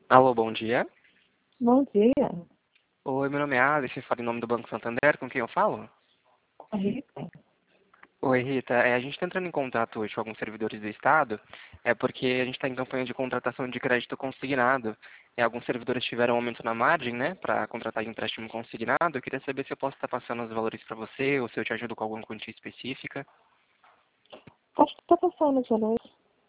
Alô, bom dia. Bom dia. Oi, meu nome é Alice, falo em nome do Banco Santander, com quem eu falo? Rita. Oi, Rita. A gente está entrando em contato hoje com alguns servidores do Estado, porque a gente está em campanha de contratação de crédito consignado. Alguns servidores tiveram um aumento na margem, né, para contratar empréstimo consignado. Eu queria saber se eu posso estar passando os valores para você ou se eu te ajudo com alguma quantia específica. Acho que está passando os valores.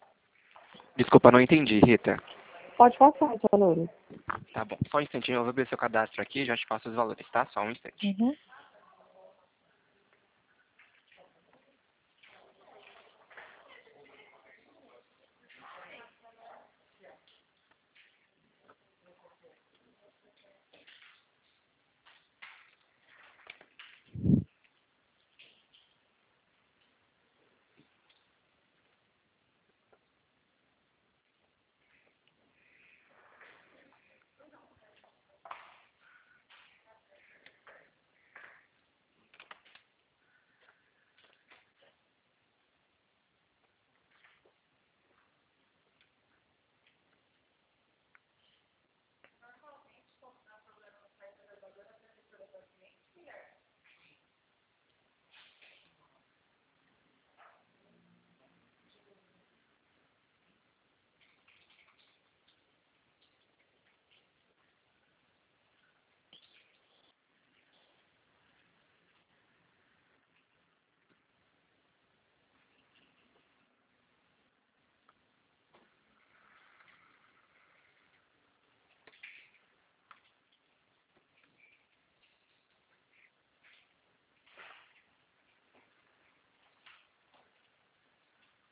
Desculpa, não entendi, Rita. Pode passar os valores. Tá bom, só um instantinho, eu vou ver seu cadastro aqui e já te passo os valores, tá? Só um instante. Uhum.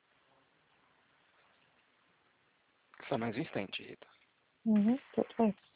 Só mais um instante, Rita. Uhum. Tudo bem.